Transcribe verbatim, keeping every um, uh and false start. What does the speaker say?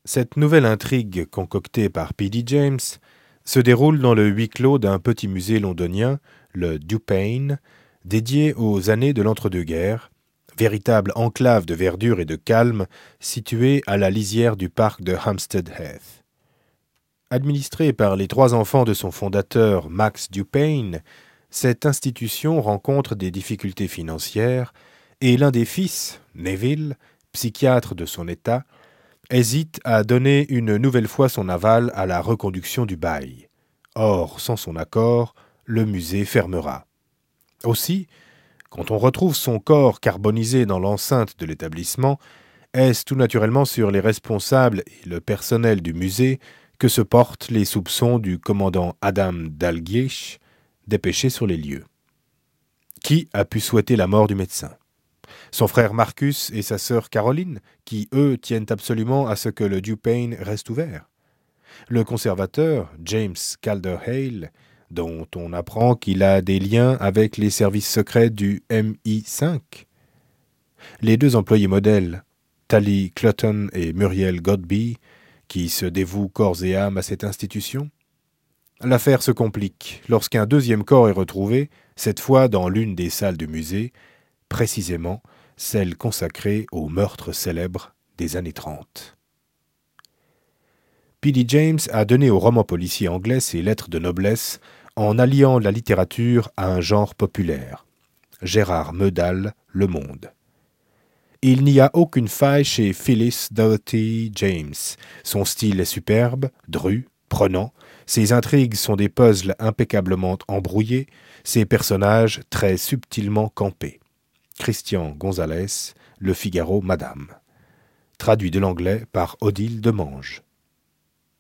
Cette nouvelle intrigue concoctée par P D James se déroule dans le huis clos d'un petit musée londonien, le DuPain, dédié aux années de l'entre-deux-guerres, véritable enclave de verdure et de calme située à la lisière du parc de Hampstead Heath. Administrée par les trois enfants de son fondateur Max DuPain, cette institution rencontre des difficultés financières et l'un des fils, Neville, psychiatre de son état, hésite à donner une nouvelle fois son aval à la reconduction du bail. Or, sans son accord, le musée fermera. Aussi, quand on retrouve son corps carbonisé dans l'enceinte de l'établissement, est-ce tout naturellement sur les responsables et le personnel du musée que se portent les soupçons du commandant Adam Dalgliesh, dépêché sur les lieux. Qui a pu souhaiter la mort du médecin ? Son frère Marcus et sa sœur Caroline, qui, eux, tiennent absolument à ce que le DuPain reste ouvert. Le conservateur, James Calderhale, dont on apprend qu'il a des liens avec les services secrets du M I cinq. Les deux employés modèles, Tally Clutton et Muriel Godbey, qui se dévouent corps et âme à cette institution. L'affaire se complique lorsqu'un deuxième corps est retrouvé, cette fois dans l'une des salles du musée, précisément celle consacrée au meurtre célèbre des années trente. P D James a donné au roman policier anglais ses lettres de noblesse en alliant la littérature à un genre populaire. Gérard Meudal, Le Monde. Il n'y a aucune faille chez Phyllis Dorothy James. Son style est superbe, dru, prenant. Ses intrigues sont des puzzles impeccablement embrouillés, ses personnages très subtilement campés. Christian Gonzalez, Le Figaro, Madame. Traduit de l'anglais par Odile Demange.